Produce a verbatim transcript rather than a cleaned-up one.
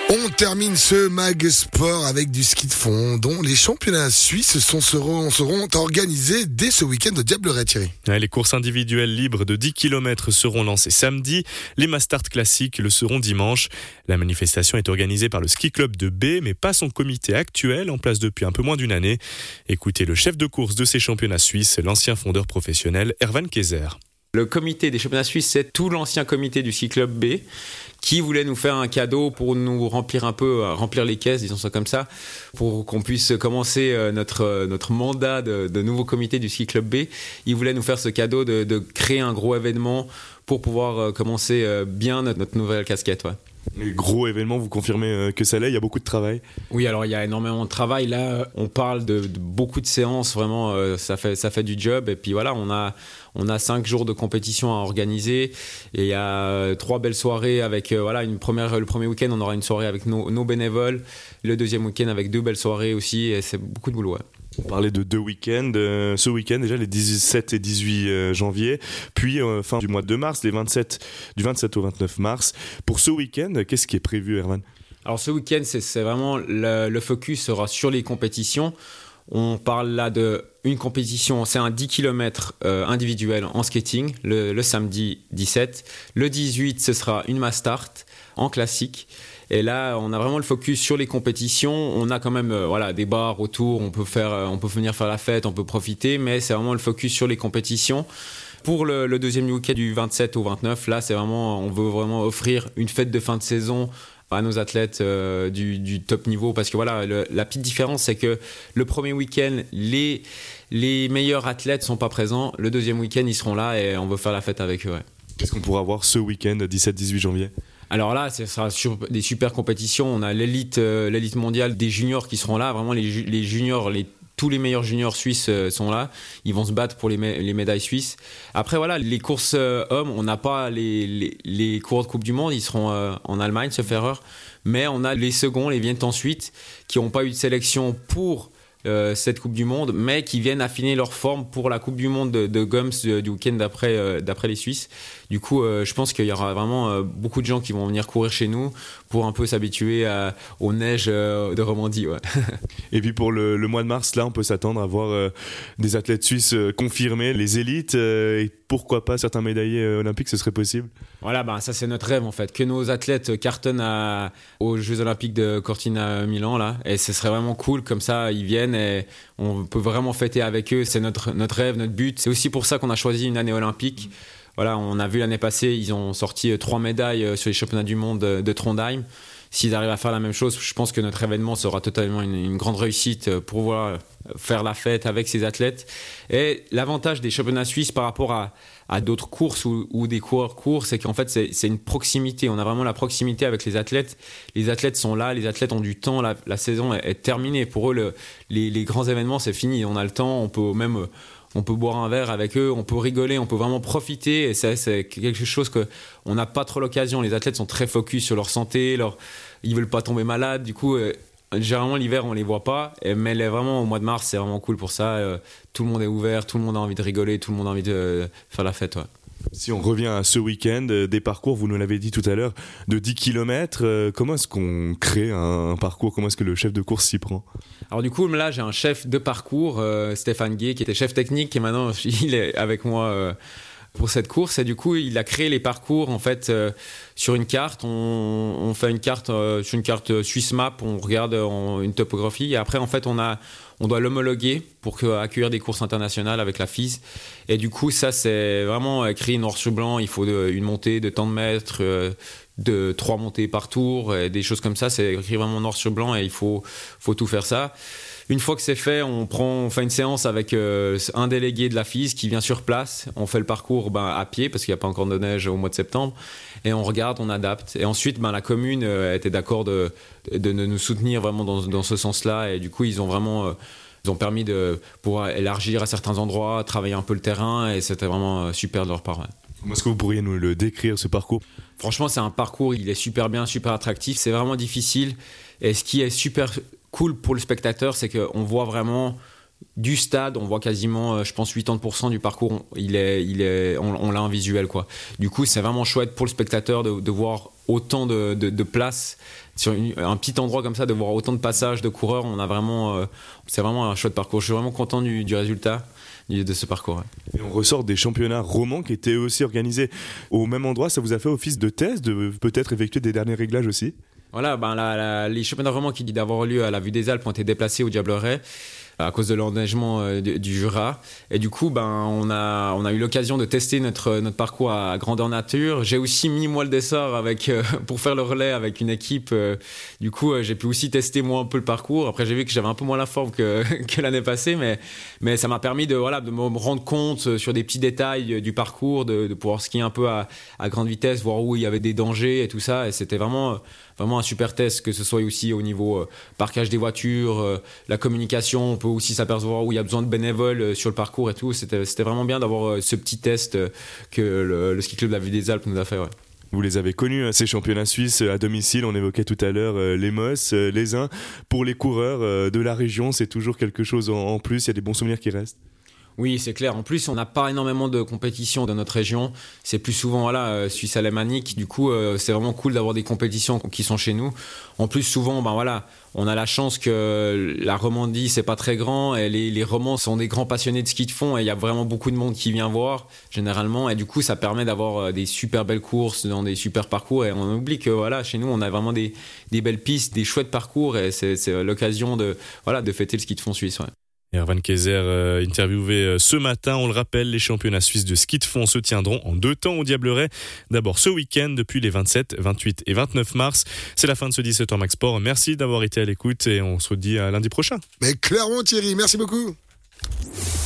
On termine ce Mag Sport avec du ski de fond dont les championnats suisses sont, seront, seront organisés dès ce week-end au Diableret, Thierry. Les courses individuelles libres de dix kilomètres seront lancées samedi. Les Mastart classiques le seront dimanche. La manifestation est organisée par le ski club de B, mais pas son comité actuel, en place depuis un peu moins d'une année. Écoutez le chef de course de ces championnats suisses, l'ancien fondeur professionnel Erwan Kayser. Le comité des championnats suisses, c'est tout l'ancien comité du ski club B qui voulait nous faire un cadeau pour nous remplir un peu, remplir les caisses, disons ça comme ça, pour qu'on puisse commencer notre, notre mandat de, de nouveau comité du ski club B. Ils voulaient nous faire ce cadeau de, de créer un gros événement pour pouvoir commencer bien notre, notre nouvelle casquette. Ouais. Les gros événements, vous confirmez que ça l'est, il y a beaucoup de travail? Oui, alors il y a énormément de travail. Là, on parle de, de beaucoup de séances, vraiment, euh, ça fait, ça fait du job. Et puis voilà, on a, on a cinq jours de compétition à organiser. Et il y a euh, trois belles soirées avec, euh, voilà, une première, le premier week-end, on aura une soirée avec nos, nos bénévoles. Le deuxième week-end avec deux belles soirées aussi. Et c'est beaucoup de boulot, ouais. On parlait de deux week-ends, euh, ce week-end déjà les dix-sept et dix-huit euh, janvier, puis euh, fin du mois de mars, les vingt-sept, du vingt-sept au vingt-neuf mars. Pour ce week-end, qu'est-ce qui est prévu, Erwan? Alors ce week-end, c'est, c'est vraiment le, le focus sera sur les compétitions. On parle là d'une compétition, c'est un dix kilomètres euh, individuel en skating, le, le samedi dix-sept. Le dix-huit, ce sera une Mastart en classique. Et là, on a vraiment le focus sur les compétitions. On a quand même euh, voilà, des bars autour, on peut, faire, euh, on peut venir faire la fête, on peut profiter, mais c'est vraiment le focus sur les compétitions. Pour le, le deuxième week-end du vingt-sept au vingt-neuf, là, c'est vraiment, on veut vraiment offrir une fête de fin de saison à nos athlètes euh, du, du top niveau. Parce que voilà, le, la petite différence, c'est que le premier week-end, les, les meilleurs athlètes ne sont pas présents. Le deuxième week-end, ils seront là et on veut faire la fête avec eux. Ouais. Qu'est-ce qu'on pourra voir ce week-end, dix-sept dix-huit janvier? Alors là, ce sera sur des super compétitions. On a l'élite, euh, l'élite mondiale des juniors qui seront là. Vraiment, les, les juniors, les, tous les meilleurs juniors suisses euh, sont là. Ils vont se battre pour les, mé- les médailles suisses. Après, voilà, les courses euh, hommes, on n'a pas les, les, les coureurs de Coupe du Monde. Ils seront euh, en Allemagne, sauf erreur. Mais on a les seconds, les viennent ensuite, qui n'ont pas eu de sélection pour Euh, cette Coupe du Monde, mais qui viennent affiner leur forme pour la Coupe du Monde de, de Goms du, du week-end d'après, euh, d'après les Suisses. Du coup, euh, je pense qu'il y aura vraiment euh, beaucoup de gens qui vont venir courir chez nous pour un peu s'habituer à, aux neiges euh, de Romandie. Ouais. Et puis pour le, le mois de mars, là, on peut s'attendre à voir euh, des athlètes suisses euh, confirmés, les élites, euh, et pourquoi pas certains médaillés euh, olympiques, ce serait possible? Voilà, bah, ça c'est notre rêve en fait, que nos athlètes cartonnent à, aux Jeux Olympiques de Cortina Milan là, et ce serait vraiment cool, comme ça ils viennent et on peut vraiment fêter avec eux, c'est notre, notre rêve, notre but. C'est aussi pour ça qu'on a choisi une année olympique. Voilà, on a vu l'année passée, ils ont sorti trois médailles sur les championnats du monde de, de Trondheim. S'ils arrivent à faire la même chose, je pense que notre événement sera totalement une, une grande réussite pour pouvoir faire la fête avec ces athlètes. Et l'avantage des championnats suisses par rapport à, à d'autres courses ou, ou des coureurs courts, c'est qu'en fait, c'est, c'est une proximité. On a vraiment la proximité avec les athlètes. Les athlètes sont là, les athlètes ont du temps. La, la saison est, est terminée. Pour eux, le, les, les grands événements, c'est fini. On a le temps, on peut même... On peut boire un verre avec eux, on peut rigoler, on peut vraiment profiter. Et ça, c'est quelque chose qu'on n'a pas trop l'occasion. Les athlètes sont très focus sur leur santé, leur... ils ne veulent pas tomber malades. Du coup, euh, généralement, l'hiver, on ne les voit pas. Mais les, vraiment, au mois de mars, c'est vraiment cool pour ça. Euh, tout le monde est ouvert, tout le monde a envie de rigoler, tout le monde a envie de euh, faire la fête. Ouais. Si on revient à ce week-end, euh, des parcours, vous nous l'avez dit tout à l'heure, de dix kilomètres, euh, comment est-ce qu'on crée un, un parcours? Comment est-ce que le chef de course s'y prend? Alors du coup, là, j'ai un chef de parcours, euh, Stéphane Gay, qui était chef technique, et maintenant, il est avec moi euh, pour cette course. Et du coup, il a créé les parcours, en fait, euh, sur une carte. On, on fait une carte, euh, sur une carte Swiss Map, on regarde euh, une topographie. Et après, en fait, on a... On doit l'homologuer pour que, accueillir des courses internationales avec la F I S. Et du coup, ça, c'est vraiment écrit noir sur blanc. Il faut de, une montée de tant de mètres, euh, de trois montées par tour, et des choses comme ça. C'est écrit vraiment noir sur blanc et il faut, faut tout faire ça. Une fois que c'est fait, on, prend, on fait une séance avec euh, un délégué de la F I S qui vient sur place. On fait le parcours ben, à pied parce qu'il n'y a pas encore de neige au mois de septembre. Et on regarde, on adapte. Et ensuite, ben, la commune euh, était d'accord de, de, de nous soutenir vraiment dans, dans ce sens-là. Et du coup, ils ont vraiment... Euh, ils ont permis de pouvoir élargir à certains endroits, travailler un peu le terrain. Et c'était vraiment euh, super de leur part. Ouais. Comment est-ce que vous pourriez nous le décrire, ce parcours? Franchement, c'est un parcours, il est super bien, super attractif. C'est vraiment difficile. Et ce qui est super cool pour le spectateur, c'est qu'on voit vraiment du stade, on voit quasiment, je pense, quatre-vingt-dix pour cent du parcours, il est, il est, on, on l'a en visuel, quoi. Du coup, c'est vraiment chouette pour le spectateur de, de voir autant de, de, de places. sur une, un petit endroit comme ça, de voir autant de passages de coureurs, on a vraiment, euh, c'est vraiment un chouette parcours. Je suis vraiment content du, du résultat de ce parcours. Ouais. Et on ressort des championnats romans qui étaient aussi organisés au même endroit. Ça vous a fait office de test, de peut-être effectuer des derniers réglages aussi? Voilà, ben la, la, les championnats romans qui d'avoir lieu à la Vue des Alpes ont été déplacés au Diableret à cause de l'enneigement euh, du, du Jura. Et du coup, ben, on, a, on a eu l'occasion de tester notre, notre parcours à grandeur nature. J'ai aussi mis moi le dessert avec, euh, pour faire le relais avec une équipe. Euh, du coup, euh, j'ai pu aussi tester moi un peu le parcours. Après, j'ai vu que j'avais un peu moins la forme que, que l'année passée, mais, mais ça m'a permis de, voilà, de me rendre compte sur des petits détails du parcours, de, de pouvoir skier un peu à, à grande vitesse, voir où il y avait des dangers et tout ça. Et c'était vraiment... Vraiment un super test, que ce soit aussi au niveau euh, parquage des voitures, euh, la communication. On peut aussi s'apercevoir où il y a besoin de bénévoles euh, sur le parcours et tout. C'était, c'était vraiment bien d'avoir euh, ce petit test euh, que le, le ski club de la Vue des Alpes nous a fait. Ouais. Vous les avez connus, ces championnats suisses à domicile. On évoquait tout à l'heure euh, les Mosses, euh, les Uns. Pour les coureurs euh, de la région, c'est toujours quelque chose en, en plus. Il y a des bons souvenirs qui restent. Oui, c'est clair. En plus, on n'a pas énormément de compétitions dans notre région. C'est plus souvent voilà, Suisse alémanique. Du coup, euh, c'est vraiment cool d'avoir des compétitions qui sont chez nous. En plus, souvent, ben voilà, on a la chance que la Romandie, c'est pas très grand. Et les, les Romans sont des grands passionnés de ski de fond. Et il y a vraiment beaucoup de monde qui vient voir, généralement. Et du coup, ça permet d'avoir des super belles courses dans des super parcours. Et on oublie que voilà, chez nous, on a vraiment des, des belles pistes, des chouettes parcours. Et c'est, c'est l'occasion de, voilà, de fêter le ski de fond suisse. Ouais. Erwan Kayser, euh, interviewé euh, ce matin. On le rappelle, les championnats suisses de ski de fond se tiendront en deux temps au Diableret. D'abord ce week-end, depuis les vingt-sept, vingt-huit et vingt-neuf mars. C'est la fin de ce dix-sept heures Max Sport. Merci d'avoir été à l'écoute et on se redit à lundi prochain. Mais clairement Thierry, merci beaucoup.